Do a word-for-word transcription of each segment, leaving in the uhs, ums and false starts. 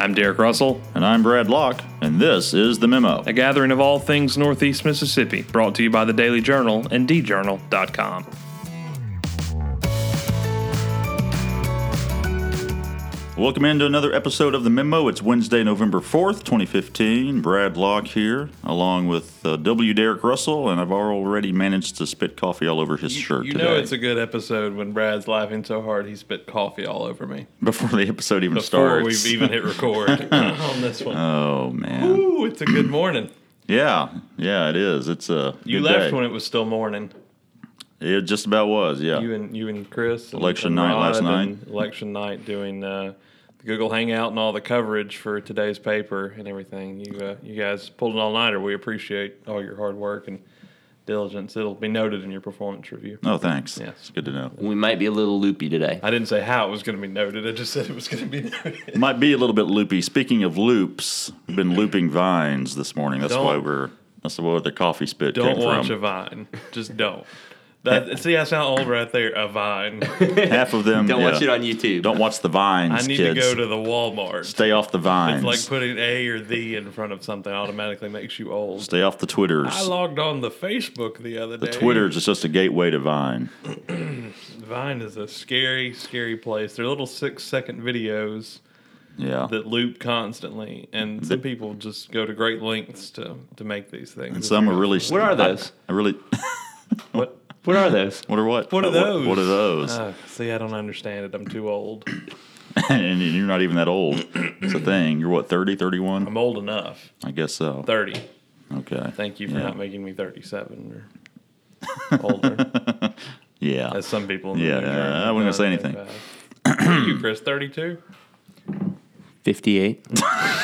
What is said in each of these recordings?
I'm Derek Russell. And I'm Brad Locke, and this is The Memo. A gathering of all things Northeast Mississippi, brought to you by the Daily Journal and d journal dot com. Welcome into another episode of The Memo. It's Wednesday, November fourth, twenty fifteen. Brad Locke here, along with uh, W. Derek Russell, and I've already managed to spit coffee all over his You, shirt you today. know it's a good episode when Brad's laughing so hard he spit coffee all over me. Before the episode even Before starts. we've even hit record on this one. Oh, man. Ooh, it's a good morning. Yeah, yeah, it is. It's a You good left day. when it was still morning. It just about was, yeah. You and you and Chris. And, Election and night Rod last night. and election night doing uh, the Google Hangout and all the coverage for today's paper and everything. You uh, you guys pulled an all-nighter. We appreciate all your hard work and diligence. It'll be noted in your performance review. Oh, thanks. Yes. It's good to know. We might be a little loopy today. I didn't say how it was going to be noted. I just said it was going to be noted. Might be a little bit loopy. Speaking of loops, we've been looping vines this morning. That's Don't- why we're. That's where the coffee spit Don't came watch from. a Vine. Just don't. That, see, I sound old right there. A Vine. Half of them. Don't yeah. watch it on YouTube. Don't watch the vines, I need kids. to go to the Walmart. Stay off the vines. It's like putting a or the in front of something automatically makes you old. Stay off the Twitters. I logged on the Facebook the other the day. Twitters is just a gateway to Vine. Vine is a scary, scary place. They're little six-second videos Yeah. that loop constantly, and some people just go to great lengths to, to make these things. and some are really. What are those? I, I really. What? What are those? What are what? What are Uh, those? What, are those? Uh, see, I don't understand it. I'm too old. and you're not even that old. It's a thing. You're what, thirty, thirty-one? I'm old enough. I guess so. thirty. Okay. Thank you for Yeah. not making me thirty-seven or older, Yeah. as some people in the Yeah, news uh, are. I wasn't gonna say anything. What are you, Chris, thirty-two? fifty-eight.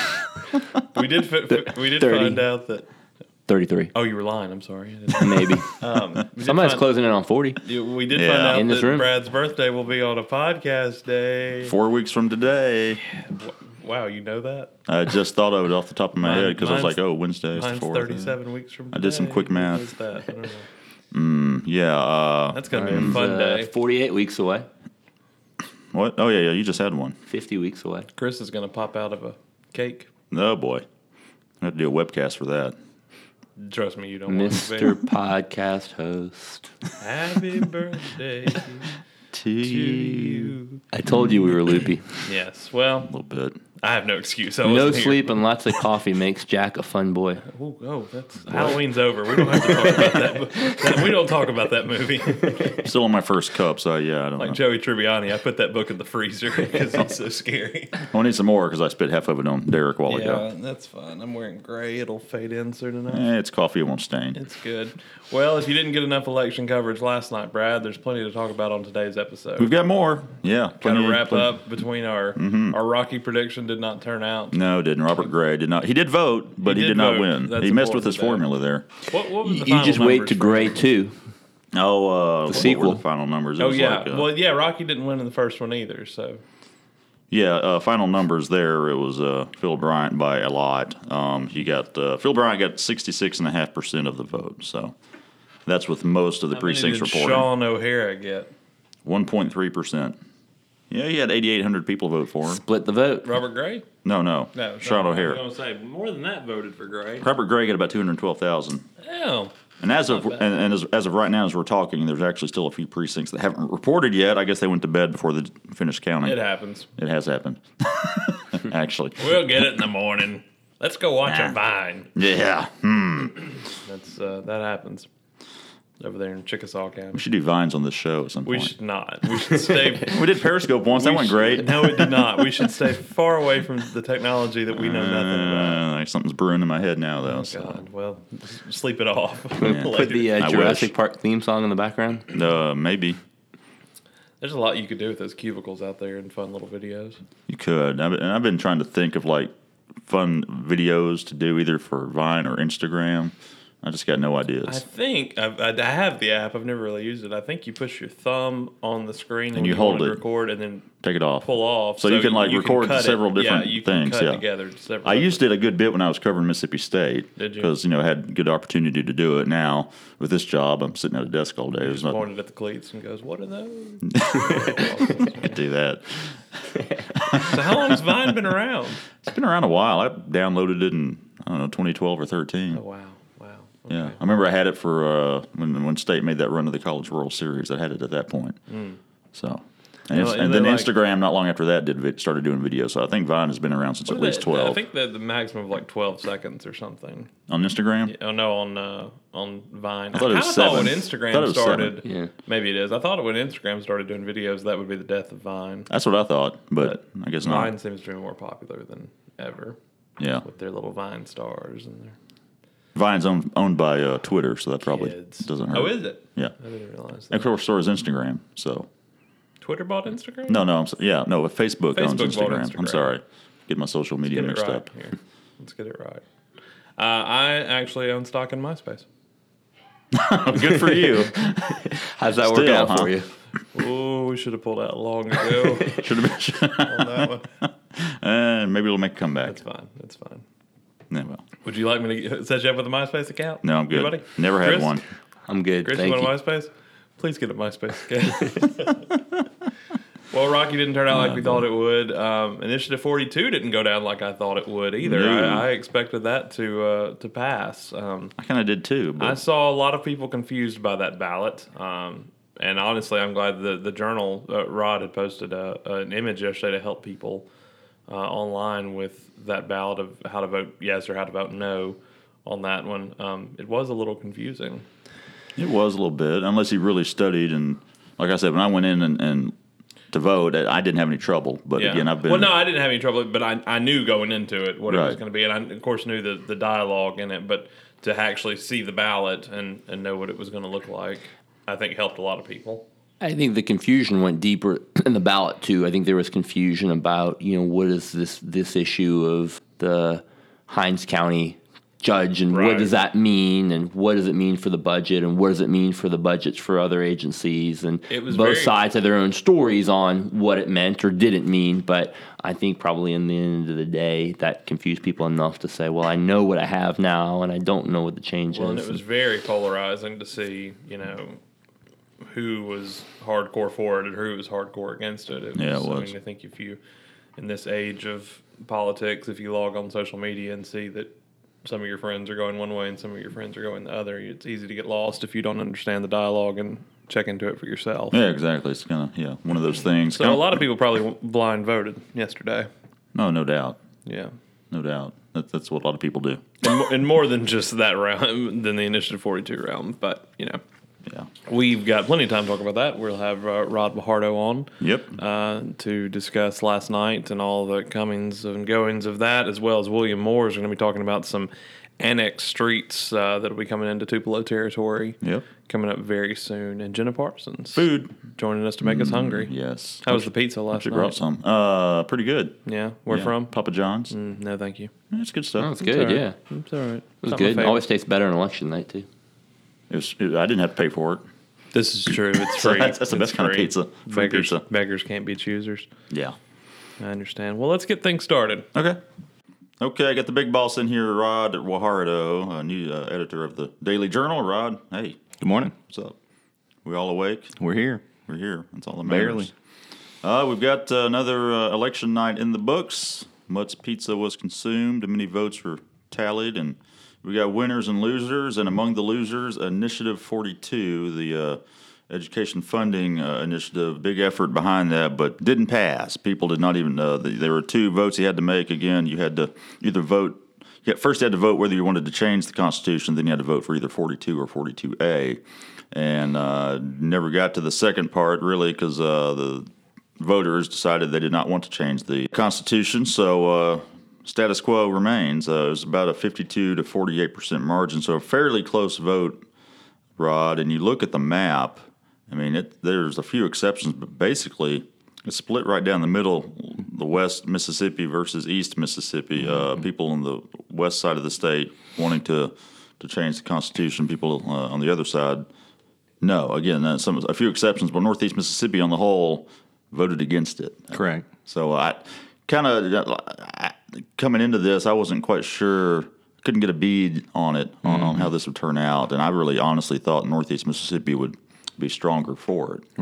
We did fi- fi- we did thirty. find out that. thirty-three. Oh, you were lying. I'm sorry. I didn't- Maybe. Um, we did Somebody's find- closing in on forty. You- We did Yeah. find out In this that room? Brad's birthday will be on a podcast day. Four weeks from today. Wow, you know that? I just thought of it off the top of my Mine- head because I was mine's- like, oh, Wednesday is the Mine's fourth. thirty-seven weeks from today. I did some quick math. What is that? I don't know. Yeah. Uh, That's going to be a fun Uh, day. forty-eight weeks away. what? Oh, yeah, yeah. You just had one. fifty weeks away. Chris is going to pop out of a cake. Oh, boy. I have to do a webcast for that. Trust me, you don't want Mister to Podcast Host. be. Happy birthday To to you. you. I told you we were loopy. Yes, well, A little bit. I have no excuse. I No wasn't here. sleep and lots of coffee makes Jack a fun boy. Oh, oh, that's Halloween's over. We don't have to talk about that. that- We don't talk about that movie. Still on my first cup, so yeah, I don't Like know. Joey Tribbiani, I put that book in the freezer because it's so scary. I need some more because I spit half of it on Derek a while ago. that's fine. I'm wearing gray. It'll fade in soon enough. Eh, it's coffee, it won't stain. It's good. Well, if you didn't get enough election coverage last night, Brad, there's plenty to talk about on today's episode. We've got more. Yeah. Got plenty to of- wrap plenty- up between our our Rocky prediction did not turn out. No, didn't. Robert Gray did not. He did vote, but He he, did did, not vote. win. That's he messed with important his to know. formula there. What, what was the You final just wait numbers to for- Gray too. Oh, uh, what sequel. were the final numbers? It Oh was yeah. like, uh, well, yeah. Rocky didn't win in the first one either. So yeah, uh, final numbers there. It was uh, Phil Bryant by a lot. Um, he got uh, Phil Bryant got sixty-six and a half percent of the vote. So that's with most of the How many precincts did reporting. Sean O'Hara get? One point three percent. Yeah, he had eighty-eight hundred people vote for him. Split the vote. Robert Gray? No, no, No, Sean O'Hara. I was going to say more than that voted for Gray. Robert Gray got about two hundred twelve thousand. Oh, And as of Not and, bad. and as, as of right now, as we're talking, there's actually still a few precincts that haven't reported yet. I guess they went to bed before they finished counting. it happens. It has happened. Actually. We'll get it in the morning. Let's go watch a Nah. Vine. Yeah. Hmm. That's uh, that happens over there in Chickasaw We County. should do vines on this show at some We point. should not. We should stay. We did Periscope once. That we went should- great. No, it did not. We should stay far away from the technology that we know nothing about. Uh, like something's brewing in my head now, though. Oh, so. God. Well, just sleep it off. Put Later. the uh, I Jurassic wish. Park theme song in the background. Uh, maybe There's a lot you could do with those cubicles out there and fun little videos. you could. I've been, and I've been trying to think of like fun videos to do either for Vine or Instagram. I just got no I ideas. think I've, I I have the app. I've never really used it. I think you push your thumb on the screen when you you hold want to it. record, and then Take it off. pull off. So you can, like, record cut it. several different yeah, you can things, Cut yeah. together several I used it a good bit when I was covering Mississippi State. Did you? Because, you know, I had good opportunity to do it. Now, with this job, I'm sitting at a desk all day. There's Just not, pointed at the cleats and goes, "What are those?" you could do that. So how long's Vine been around? It's been around a while. I downloaded it in, I don't know, twenty twelve or thirteen. Oh, wow. Wow. Yeah, Okay. I remember I had it for uh, when when State made that run to the College World Series. I had it at that point. So, and, You it's, know, and they then like- Instagram not long after that did vid- started doing videos. So I think Vine has been around since at What is least it? twelve I think the, the maximum of like twelve seconds or something. on Instagram. Oh no, on uh, on Vine. I, thought it kind was of thought when seven. Instagram Thought it was started. seven. Yeah. Maybe it is. I thought when Instagram started doing videos, that would be the death of Vine. That's what I thought, but I guess not. Vine seems to be more popular than ever Yeah, with their little Vine stars and their Vine's owned owned by uh, Twitter, so that probably kids. doesn't hurt. Oh, is it? Yeah, I didn't realize and that. of course, so is Instagram. So Twitter bought Instagram. no, no, I'm, s- yeah, no. But Facebook, owns Facebook bought Instagram. I'm Instagram. sorry, get my social media Get it mixed right up. here. Let's get it right. Uh, I actually own stock in MySpace. Good for you. How's that work Still, out huh? for you? Oh, we should have pulled out long ago Should have been. on that one. And maybe it'll make a comeback. That's fine. That's fine. Yeah, well, Would you like me to get- set you up with a MySpace account? no, I'm good. Anybody? Never had Chris? one. I'm good. Chris, Thank you you. want a MySpace? Please get a MySpace account. Well, Rocky didn't turn out like we thought it would. Um, Initiative forty-two didn't go down like I thought it would either. No. I, I expected that to uh, to pass. Um, I kind of did too. But I saw a lot of people confused by that ballot. Um, and honestly, I'm glad the the journal uh, Rod had posted a, an image yesterday to help people uh, online with that ballot of how to vote yes or how to vote no on that one. Um, it was a little confusing. it was a little bit, unless he really studied. And like I said, when I went in and, and to vote, I didn't have any trouble. But Yeah. again, I've been. Well, no, I didn't have any trouble, but I, I knew going into it what it was Right. going to be, and I of course knew the, the dialogue in it. But to actually see the ballot and, and know what it was going to look like, I think helped a lot of people. I think the confusion went deeper in the ballot too. I think there was confusion about, you know, what is this this issue of the Hinds County judge and Right. what does that mean and what does it mean for the budget and what does it mean for the budgets for other agencies, and It was both very- sides have their own stories on what it meant or didn't mean. But I think probably in the end of the day that confused people enough to say, well, I know what I have now and I don't know what the change Well, and is. it was very polarizing to see, you know, who was hardcore for it and who was hardcore against it. It Yeah, it I was. mean, I think if you, in this age of politics, if you log on social media and see that some of your friends are going one way and some of your friends are going the other, it's easy to get lost if you don't understand the dialogue and check into it for yourself. Yeah, exactly. It's kind of yeah one of those things. So a lot of people probably blind voted yesterday. No, no doubt, Yeah. no doubt. That, that's what a lot of people do. And, mo- and more than just that round, than the Initiative forty-two round, but, you know. Yeah. We've got plenty of time to talk about that. We'll have uh, Rod Bajardo on Yep. uh, to discuss last night and all the comings and goings of that, as well as William Moore is going to be talking about some annex streets uh, that will be coming into Tupelo territory Yep. coming up very soon. And Jenna Parsons Food. joining us to make us hungry. Yes. How was the pizza last She night? brought some. Uh, pretty good. Yeah, where Yeah. from? Papa John's. Mm, no, thank you. That's good stuff. Oh, it's good, all right. yeah. It's all right. It was Not my good. favorite. Always tastes better on election night too. It was. It, I didn't have to pay for it. This is true. It's So free. that's- that's the It's best kind of free. pizza. Free Beggars, pizza. beggars can't be choosers. Yeah. I understand. Well, let's get things started. Okay. Okay, I got the big boss in here, Rod Wahardo, a new uh, editor of the Daily Journal. Rod, hey, Good morning. what's up? We all awake? We're here. We're here. That's all that matters. Barely. Uh, we've got uh, another uh, election night in the books. Mutt's pizza was consumed, and many votes were tallied, and we got winners and losers. And among the losers, Initiative forty-two, the uh, education funding uh, initiative, big effort behind that, but didn't pass. People did not even. Uh, the, there were two votes you had to make. Again, you had to either vote. Yeah, first you had to vote whether you wanted to change the Constitution. Then you had to vote for either forty-two or forty-two A, and uh, never got to the second part really because uh, the voters decided they did not want to change the Constitution. So uh, status quo remains. Uh, it was about a fifty-two to forty-eight percent margin, so a fairly close vote, Rod. And you look at the map. I mean, it, there's a few exceptions, but basically it's split right down the middle, the West Mississippi versus East Mississippi. Uh, people on the west side of the state wanting to, to change the Constitution. People uh, on the other side, no. Again, uh, some a few exceptions, but Northeast Mississippi on the whole voted against it. Correct. So I kind of coming into this, I wasn't quite sure, couldn't get a bead on it on, on how this would turn out, and I really honestly thought Northeast Mississippi would be stronger for it. Right.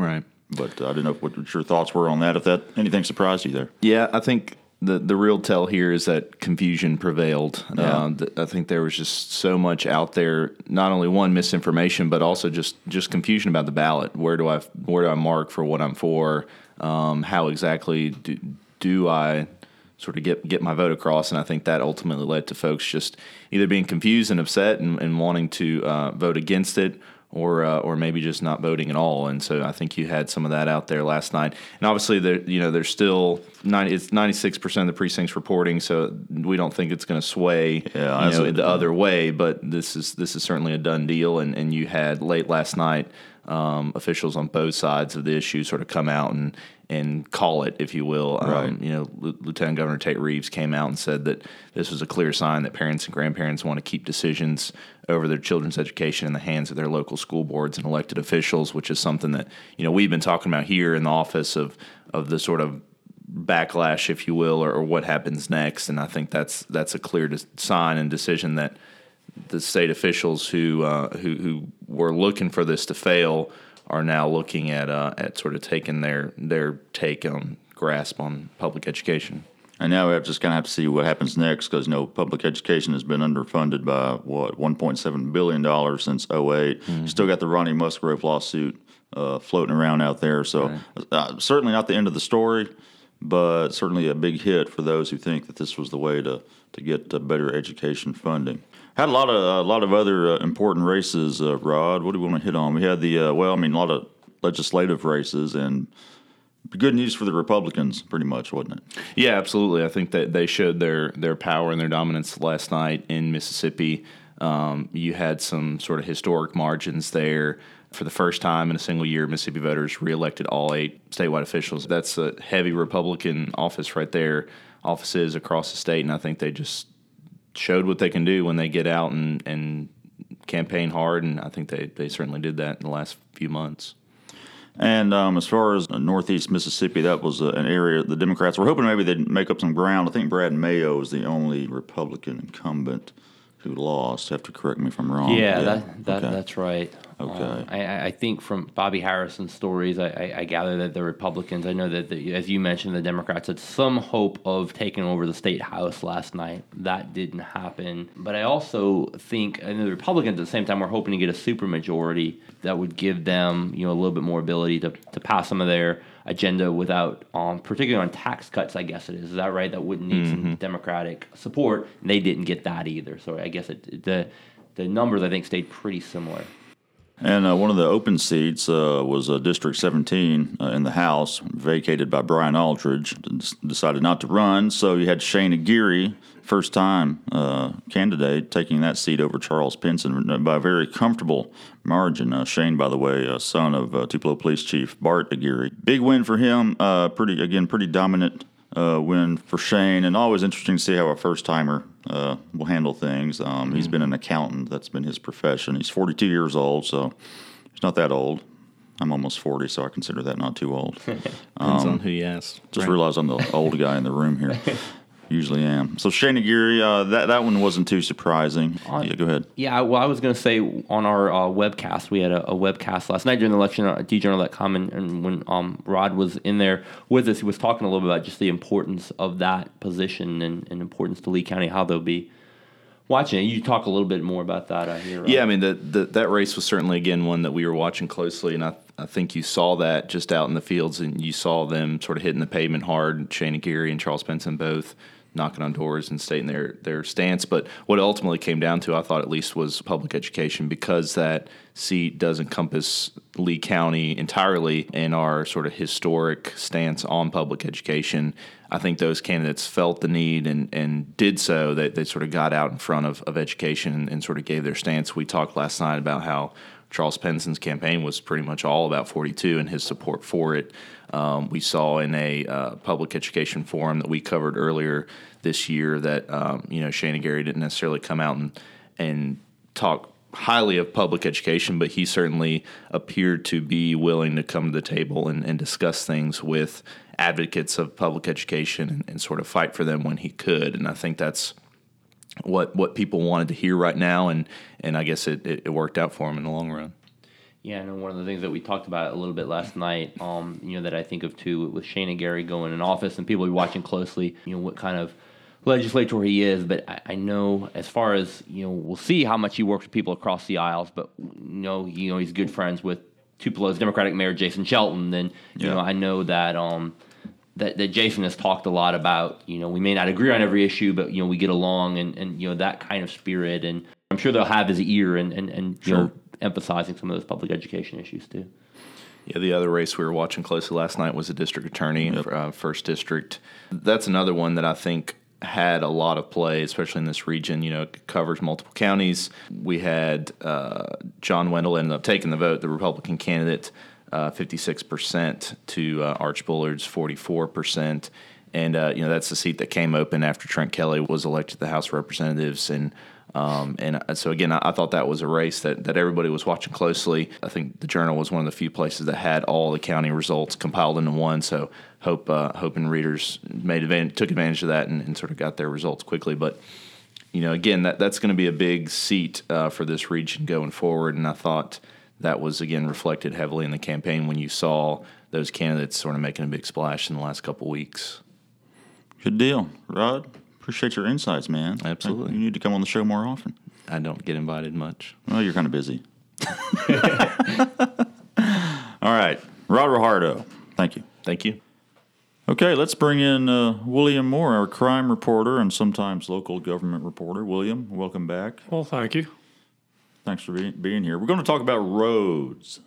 But uh, I didn't know what your thoughts were on that, if that anything surprised you there. Yeah, I think the the real tell here is that confusion prevailed. Yeah. Uh, th- I think there was just so much out there, not only one misinformation, but also just, just confusion about the ballot. Where do I where do I mark for what I'm for? Um, how exactly do, do I sort of get get my vote across? And I think that ultimately led to folks just either being confused and upset and, and wanting to uh, vote against it, or uh, or maybe just not voting at all. And so I think you had some of that out there last night. And obviously, there you know there's still ninety it's ninety-six percent of the precincts reporting, so we don't think it's going to sway Yeah, you know a- the other way. But this is this is certainly a done deal. And, and you had late last night um, officials on both sides of the issue sort of come out and and call it, if you will. Right. Um, you know, L- Lieutenant Governor Tate Reeves came out and said that this was a clear sign that parents and grandparents want to keep decisions over their children's education in the hands of their local school boards and elected officials, which is something that, you know, we've been talking about here in the office of of the sort of backlash, if you will, or, or what happens next. And I think that's that's a clear dis- sign and decision that the state officials who uh, who who were looking for this to fail are now looking at uh, at sort of taking their their take on grasp on public education. And now we have just kind of have to see what happens next, because you know public education has been underfunded by what one point seven billion dollars since oh eight. Mm-hmm. Still got the Ronnie Musgrove lawsuit uh, floating around out there. So Right. uh, certainly not the end of the story, but certainly a big hit for those who think that this was the way to to get uh, better education funding. Had a lot of a lot of other uh, important races, uh, Rod. What do we want to hit on? We had the uh, well, I mean, a lot of legislative races, and good news for the Republicans, pretty much, wasn't it? Yeah, absolutely. I think that they showed their their power and their dominance last night in Mississippi. Um, you had some sort of historic margins there. For the first time in a single year, Mississippi voters reelected all eight statewide officials. That's a heavy Republican office right there, offices across the state, and I think they just showed what they can do when they get out and, and campaign hard, and I think they, they certainly did that in the last few months. And um, as far as Northeast Mississippi, that was uh, an area the Democrats were hoping maybe they'd make up some ground. I think Brad Mayo is the only Republican incumbent who lost. Have to correct me if I'm wrong. Yeah, that, that okay. that's right. Okay. Um, I, I think from Bobby Harrison's stories, I, I, I gather that the Republicans, I know that, the, as you mentioned, the Democrats had some hope of taking over the state house last night. That didn't happen. But I also think, and the Republicans at the same time were hoping to get a supermajority that would give them, you know, a little bit more ability to, to pass some of their agenda without, um, particularly on tax cuts, I guess it is. Is that right? That wouldn't need mm-hmm. some Democratic support. And they didn't get that either. So I guess it, the the numbers, I think, stayed pretty similar. And uh, one of the open seats uh, was uh, District seventeen uh, in the House, vacated by Brian Aldridge. D- decided not to run, so you had Shane Aguirre, first time uh, candidate, taking that seat over Charles Pinson by a very comfortable margin. Uh, Shane, by the way, uh, son of uh, Tupelo Police Chief Bart Aguirre. Big win for him. Uh, pretty again, pretty dominant uh, win for Shane, and always interesting to see how a first timer uh, will handle things. Um, mm-hmm. He's been an accountant; that's been his profession. He's forty-two years old, so he's not that old. I'm almost forty, so I consider that not too old. Depends um, on who you ask. Just right. realized I'm the old guy in the room here. Usually am. So Shane Aguirre, uh, that that one wasn't too surprising. On, yeah, go ahead. Yeah, well, I was going to say on our uh, webcast, we had a, a webcast last night during the election at d journal dot com, and, and when um, Rod was in there with us, he was talking a little bit about just the importance of that position and, and importance to Lee County, how they'll be watching it. You talk a little bit more about that uh, here. Rod. Yeah, I mean, the, the, that race was certainly, again, one that we were watching closely, and I, I think you saw that just out in the fields, and you saw them sort of hitting the pavement hard, Shane Aguirre and Charles Pinson both knocking on doors and stating their, their stance. But what it ultimately came down to, I thought at least, was public education, because that seat does encompass Lee County entirely in our sort of historic stance on public education. I think those candidates felt the need and, and did so. That they, they sort of got out in front of, of education and, and sort of gave their stance. We talked last night about how Charles Pinson's campaign was pretty much all about forty-two and his support for it. Um, we saw in a uh, public education forum that we covered earlier this year that um, you know Shane Aguirre didn't necessarily come out and and talk highly of public education, but he certainly appeared to be willing to come to the table and, and discuss things with advocates of public education and, and sort of fight for them when he could. And I think that's what what people wanted to hear right now, and and I guess it, it, it worked out for him in the long run. Yeah, I know one of the things that we talked about a little bit last night, um, you know, that I think of too with Shana Gary going in office and people be watching closely, you know, what kind of legislator he is. But I, I know as far as, you know, we'll see how much he works with people across the aisles, but you know, you know, he's good friends with Tupelo's Democratic Mayor Jason Shelton. And, you Yeah. know, I know that, um, that, that Jason has talked a lot about, you know, we may not agree on every issue, but, you know, we get along and, and you know, that kind of spirit. And I'm sure they'll have his ear and, and, and you Sure. know, emphasizing some of those public education issues too. Yeah, the other race we were watching closely last night was the district attorney, Yep. uh, first district. That's another one that I think had a lot of play, especially in this region. You know, it covers multiple counties. We had uh, John Wendell ended up taking the vote, the Republican candidate, uh, fifty-six percent to uh, Arch Bullard's forty-four percent. And, uh, you know, that's the seat that came open after Trent Kelly was elected to the House of Representatives. And Um, and so, again, I, I thought that was a race that, that everybody was watching closely. I think the Journal was one of the few places that had all the county results compiled into one. So hope uh, hoping readers made advantage, took advantage of that and, and sort of got their results quickly. But, you know, again, that, that's going to be a big seat uh, for this region going forward. And I thought that was, again, reflected heavily in the campaign when you saw those candidates sort of making a big splash in the last couple weeks. Good deal. Rod, appreciate your insights, man. Absolutely. You need to come on the show more often. I don't get invited much. Well, you're kind of busy. All right. Rod Rojardo, thank you. Thank you. Okay, let's bring in uh, William Moore, our crime reporter and sometimes local government reporter. William, welcome back. Well, thank you. Thanks for be- being here. We're going to talk about roads.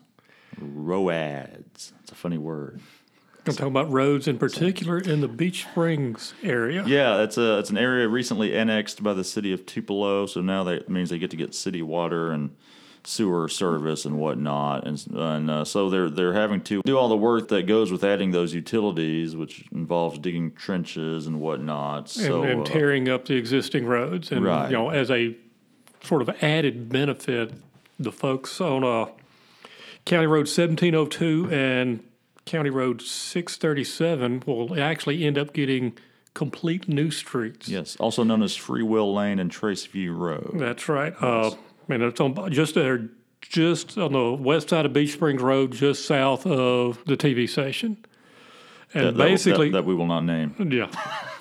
ROADs. It's a funny word. I'm talking about roads in particular in the Beach Springs area. Yeah, it's a it's an area recently annexed by the city of Tupelo, so now that means they get to get city water and sewer service and whatnot, and and uh, so they're they're having to do all the work that goes with adding those utilities, which involves digging trenches and whatnot. And, So and uh, tearing up the existing roads. And, Right. you know, as a sort of added benefit, the folks on uh, County Road seventeen oh two and County Road six thirty-seven will actually end up getting complete new streets. yes, also known as Free Will Lane and Trace View Road. That's right. Uh, and it's on just there, just on the west side of Beach Springs Road, just south of the T V station. And That- that- basically, that, that we will not name. yeah.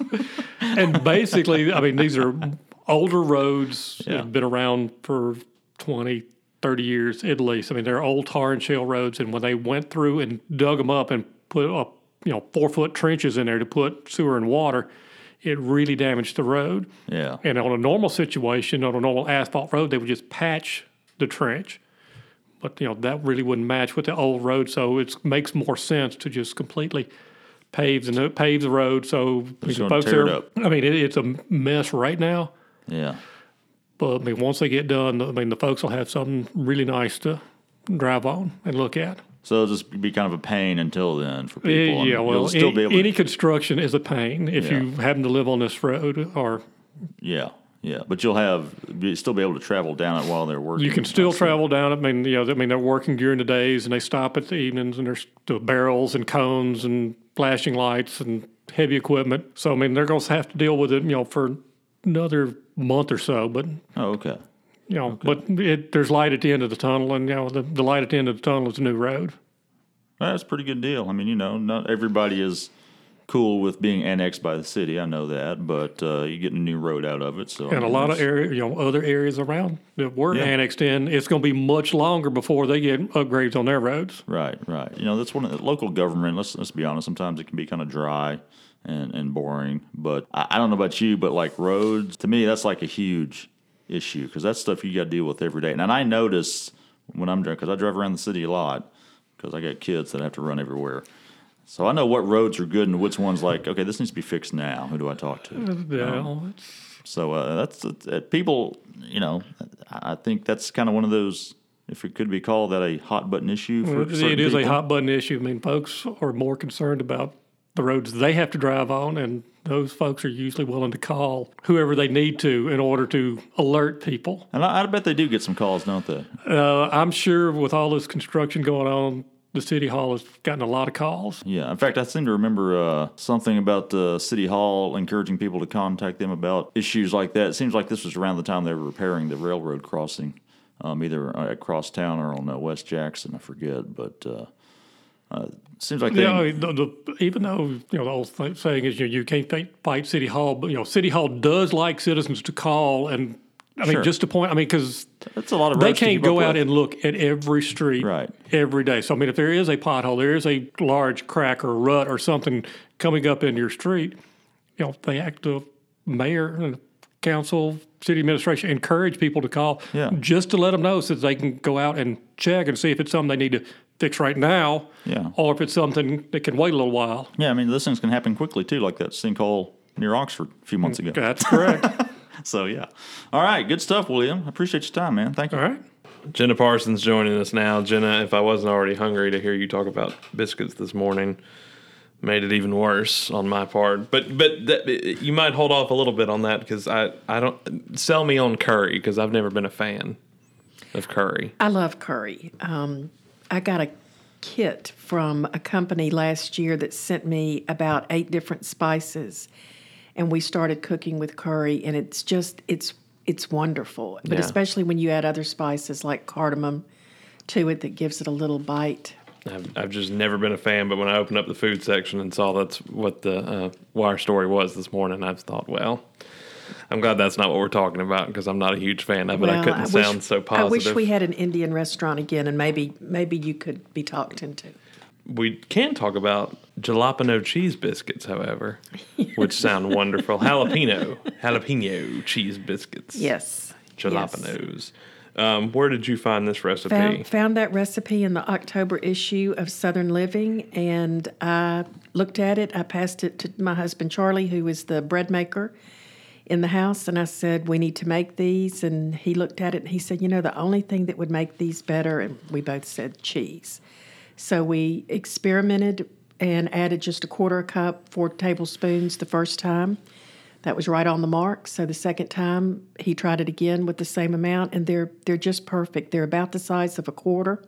And basically, I mean, these are older roads that Yeah. have been around for twenty, thirty years at least. I mean, they're old tar and shale roads. And when they went through and dug them up and put up, you know, four foot trenches in there to put sewer and water, it really damaged the road. Yeah, And on a normal situation, on a normal asphalt road, they would just patch the trench. But, you know, that really wouldn't match with the old road. So it makes more sense to just completely pave the, pave the road. So the gonna folks tear it are, up. I mean, it, it's a mess right now. yeah. But, I mean, once they get done, I mean, the folks will have something really nice to drive on and look at. So it'll just be kind of a pain until then for people. and yeah, well, you'll still any, be able to- any construction is a pain if Yeah. you happen to live on this road, or Yeah, yeah, but you'll have be, still be able to travel down it while they're working. you can still travel down it. I mean, you know, I mean, they're working during the days and they stop at the evenings, and there's the barrels and cones and flashing lights and heavy equipment. So, I mean, they're going to have to deal with it, you know, for another month or so. But, Oh, okay. you know, but it, there's light at the end of the tunnel, and, you know, the, the light at the end of the tunnel is a new road. That's a pretty good deal. I mean, you know, not everybody is cool with being annexed by the city. I know that, but uh, you get a new road out of it. So I And a mean, lot of it's- area, you know, other areas around that were Yeah. annexed in, it's going to be much longer before they get upgrades on their roads. Right, right. You know, that's one of the local government. Let's let's be honest. Sometimes it can be kind of dry and, and boring. But I, I don't know about you, but like roads, to me, that's like a huge issue because that's stuff you got to deal with every day. And, and I notice when I'm driving, because I drive around the city a lot because I got kids that have to run everywhere. So I know what roads are good and which ones like, okay, this needs to be fixed now. Who do I talk to? Yeah, it's, So uh, that's uh, people, you know, I I think that's kind of one of those, if it could be called that, a hot button issue for it certain is a people. hot button issue. I mean, folks are more concerned about the roads they have to drive on, and those folks are usually willing to call whoever they need to in order to alert people. And I, I bet they do get some calls, don't they? Uh, I'm sure with all this construction going on, the city hall has gotten a lot of calls. Yeah. In fact, I seem to remember uh, something about the city hall encouraging people to contact them about issues like that. It seems like this was around the time they were repairing the railroad crossing um, either at Crosstown or on uh, West Jackson. I forget, but uh, uh, it seems like they. Yeah, I mean, the, the, even though you know the old th- saying is you know, you can't fight, fight City Hall, but you know City Hall does like citizens to call and. I mean, Sure. just to point. I mean, because That's a lot of they roads to can't keep go up out with. and look at every street Right. every day. So I mean, if there is a pothole, there is a large crack or rut or something coming up in your street, you know, they act the mayor and council, city administration encourage people to call Yeah. just to let them know so that they can go out and check and see if it's something they need to fix right now, Yeah. or if it's something that can wait a little while. Yeah, I mean, those things can happen quickly too, like that sinkhole near Oxford a few months ago. That's correct. So yeah. All right, good stuff, William. I appreciate your time, man. Thank you. All right. Jenna Parsons joining us now. Jenna, if I wasn't already hungry to hear you talk about biscuits this morning, made it even worse on my part. But but that, you might hold off a little bit on that because I, I don't sell me on curry because I've never been a fan of curry. I love curry. Um, I got a kit from a company last year that sent me about eight different spices, and we started cooking with curry, and it's just it's it's wonderful. But Yeah. especially when you add other spices like cardamom to it, that gives it a little bite. I've, I've just never been a fan, but when I opened up the food section and saw that's what the uh, Wire story was this morning, I thought, well, I'm glad that's not what we're talking about because I'm not a huge fan of it. I Well, couldn't wish- sound so I positive. wish we had an Indian restaurant again, and maybe maybe you could be talked into. We can talk about jalapeno cheese biscuits, however, which sound wonderful. Jalapeno, jalapeno cheese biscuits. Yes. Jalapenos. Um, where did you find this recipe? Found, found that recipe in the October issue of Southern Living, and I looked at it. I passed it to my husband, Charlie, who is the bread maker in the house, and I said, we need to make these. And he looked at it, and he said, you know, the only thing that would make these better, and we both said cheese. So we experimented and added just a quarter cup, four tablespoons the first time. That was right on the mark. So the second time he tried it again with the same amount, and they're they're just perfect. They're about the size of a quarter,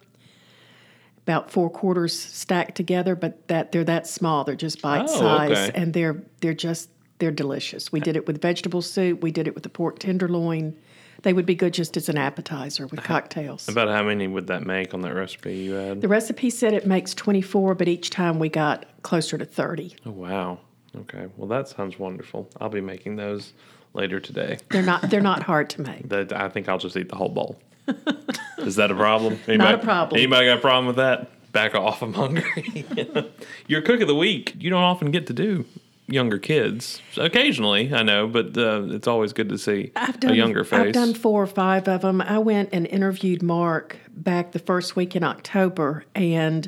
about four quarters stacked together, but that they're that small. They're just bite Oh, size, okay. and they're they're just they're delicious. We did it with vegetable soup. We did it with the pork tenderloin. They would be good just as an appetizer with cocktails. About how many would that make on that recipe you had? The recipe said it makes twenty-four, but each time we got closer to thirty. Oh, wow. Okay. Well, that sounds wonderful. I'll be making those later today. They're not they're not hard to make. That I think I'll just eat the whole bowl. Is that a problem? Not a Anybody- problem. Anybody got a problem with that? Back off. I'm hungry. Your cook of the week. You don't often get to do younger kids. Occasionally, I know, but uh, it's always good to see I've done, a younger face. I've done four or five of them. I went and interviewed Mark back the first week in October, and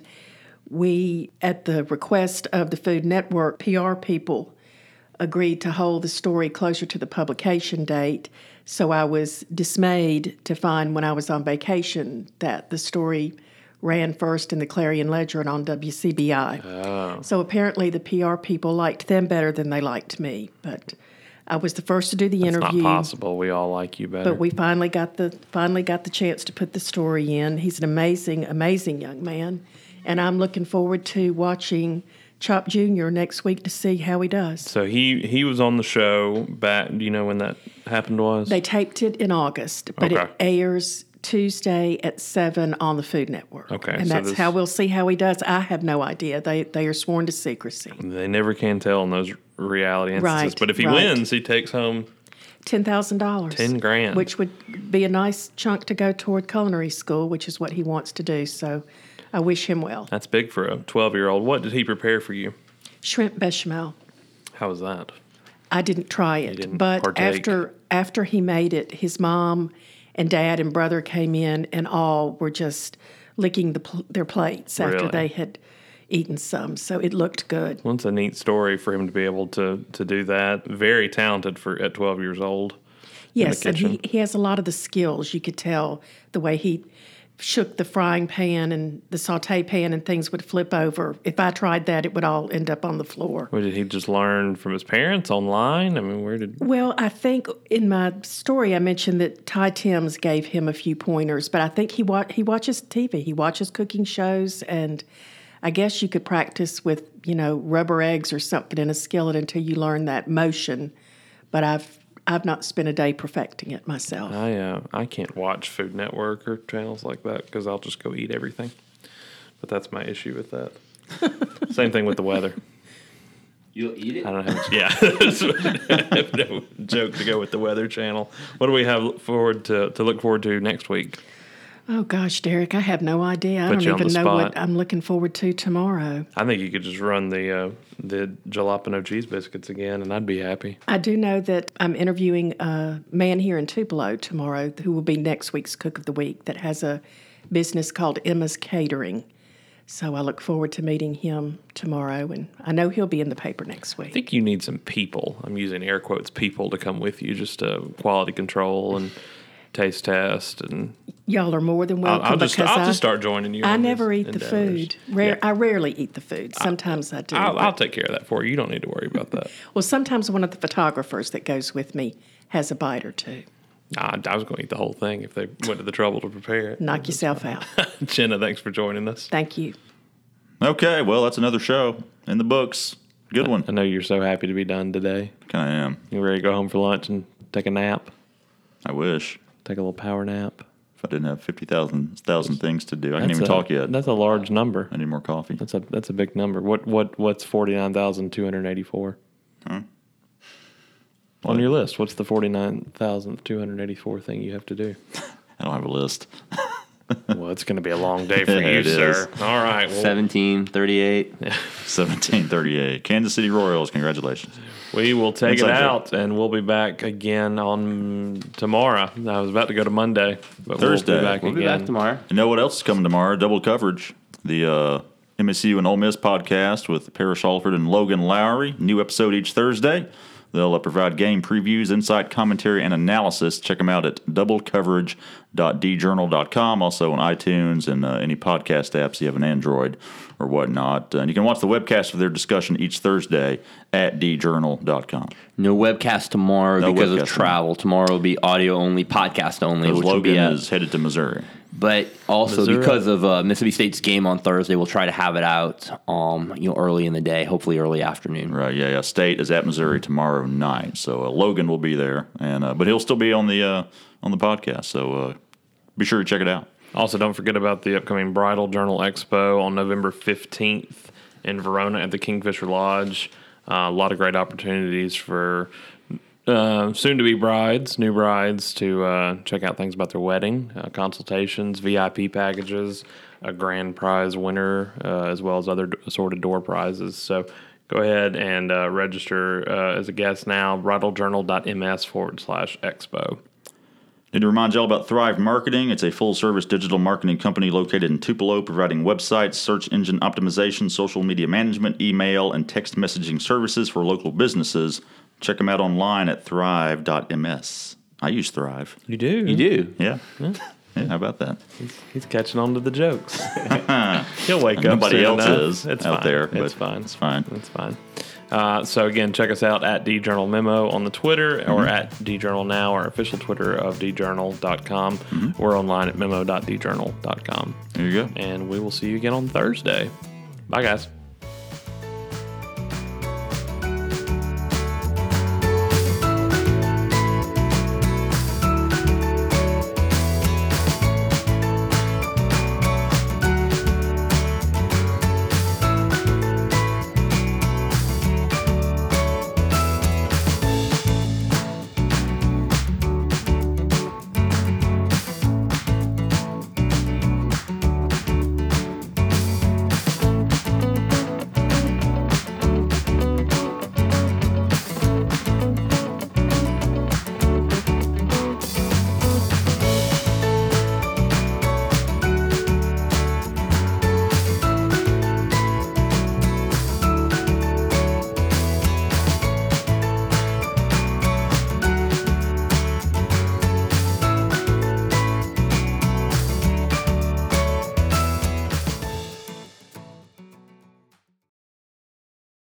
we, at the request of the Food Network P R people, agreed to hold the story closer to the publication date. So I was dismayed to find when I was on vacation that the story ran first in the Clarion Ledger and on W C B I. Oh. So apparently the P R people liked them better than they liked me. But I was the first to do the It's not interview. possible. We all like you better. But we finally got the finally got the chance to put the story in. He's an amazing, amazing young man, and I'm looking forward to watching Chop Junior next week to see how he does. so he he was on the show back. Do you know when that happened? Was They taped it in August, but Okay. it airs Tuesday at seven on the Food Network. Okay, and so that's this- how we'll see how he does. I have no idea. They they are sworn to secrecy. They never can tell in those reality instances. Right, but if he right. wins, he takes home. Ten thousand dollars. Ten grand. Which would be a nice chunk to go toward culinary school, which is what he wants to do. So I wish him well. That's big for a twelve-year-old. What did he prepare for you? Shrimp bechamel. How was that? I didn't try it, didn't but partake. after after he made it, his mom and dad and brother came in, and all were just licking the pl- their plates after Really? they had eaten some. So it looked good. Well, it's a neat story for him to be able to to do that. Very talented for at twelve years old. Yes, and he, kitchen. he has a lot of the skills. You could tell the way he shook the frying pan and the saute pan, and things would flip over. If I tried that, it would all end up on the floor. Or did he just learn from his parents online? I mean, where did? Well, I think in my story I mentioned that Ty Timms gave him a few pointers, but I think he wa- he watches T V. He watches cooking shows, and I guess you could practice with, you know, rubber eggs or something in a skillet until you learn that motion. But I've I've not spent a day perfecting it myself. I uh, I can't watch Food Network or channels like that because I'll just go eat everything. But that's my issue with that. Same thing with the weather. You'll eat it? I don't have. Yeah, I have no joke to go with the Weather Channel. What do we have forward to to look forward to next week? Oh gosh, Derek, I have no idea. I Put don't you on even the know what spot. I'm looking forward to tomorrow. I think you could just run the uh, the jalapeno cheese biscuits again, and I'd be happy. I do know that I'm interviewing a man here in Tupelo tomorrow who will be next week's Cook of the Week that has a business called Emma's Catering. So I look forward to meeting him tomorrow, and I know he'll be in the paper next I week. think you need some people. I'm using air quotes people to come with you, just uh, quality control and taste test, and Y'all are more than I'll, welcome I'll just because I'll I, just start joining you. I on never these eat the endeavors. food. Rare, Yeah. I rarely eat the food. Sometimes I do. I'll, but- I'll take care of that for you. You don't need to worry about that. well, sometimes one of the photographers that goes with me has a bite or two. Nah, I was going to eat the whole thing if they went to the trouble to prepare it. Knock yourself out. Jenna, thanks for joining us. Thank you. Okay, well, that's another show in the books. Good one. I know you're so happy to be done today. Kind of am. You ready to go home for lunch and take a nap? I wish. Take a little power nap. If I didn't have fifty thousand thousand things to do. I can't That's even a- talk yet. That's a large number. I need more coffee. That's a that's a big number. What what what's forty nine thousand two hundred eighty four? Huh? On your list, what's the forty nine thousand two hundred eighty four thing you have to do? I don't have a list. Well, it's going to be a long day for Yeah, you, it sir. is. All right. Well, seventeen thirty-eight. seventeen thirty-eight. Kansas City Royals, congratulations. we will take it Inside joke. out, and we'll be back again on tomorrow. I was about to go to Monday, but Thursday. we'll be back We'll be again. back tomorrow. You know what else is coming tomorrow? Double coverage. The uh, M S U and Ole Miss podcast with Parrish Alford and Logan Lowry. New episode each Thursday. They'll uh, provide game previews, insight, commentary, and analysis. Check them out at double coverage dot d journal dot com. Also on iTunes and uh, any podcast apps you have an Android or whatnot. And you can watch the webcast of their discussion each Thursday at d journal dot com. No webcast tomorrow No because webcast of travel. Tomorrow will be audio only, podcast only, Because which will Logan be at, is headed to Missouri. But also Missouri. because of uh, Mississippi State's game on Thursday, we'll try to have it out, um, you know, early in the day, hopefully early afternoon. Right, yeah, yeah. State is at Missouri tomorrow night, so uh, Logan will be there, and uh, but he'll still be on the uh, on the podcast. So uh, be sure to check it out. Also, don't forget about the upcoming Bridal Journal Expo on November fifteenth in Verona at the Kingfisher Lodge. Uh, a lot of great opportunities for uh, soon-to-be brides, new brides, to uh, check out things about their wedding, uh, consultations, V I P packages, a grand prize winner, uh, as well as other d- assorted door prizes. So go ahead and uh, register uh, as a guest now, bridaljournal.ms forward slash expo. Need to remind y'all about Thrive Marketing. It's a full-service digital marketing company located in Tupelo, providing websites, search engine optimization, social media management, email, and text messaging services for local businesses. Check them out online at thrive dot m s. I use Thrive. You do? You do. Yeah. Yeah, how about that? He's catching on to the jokes. He'll wake up. Nobody soon else enough. is It's out fine. there, It's but fine. it's fine. It's fine. Uh, so again, check us out at D-Journal Memo on the Twitter Mm-hmm. or at D-Journal Now, our official Twitter of d journal dot com. Mm-hmm. We're online at memo dot d journal dot com. There you go. And we will see you again on Thursday. Bye, guys.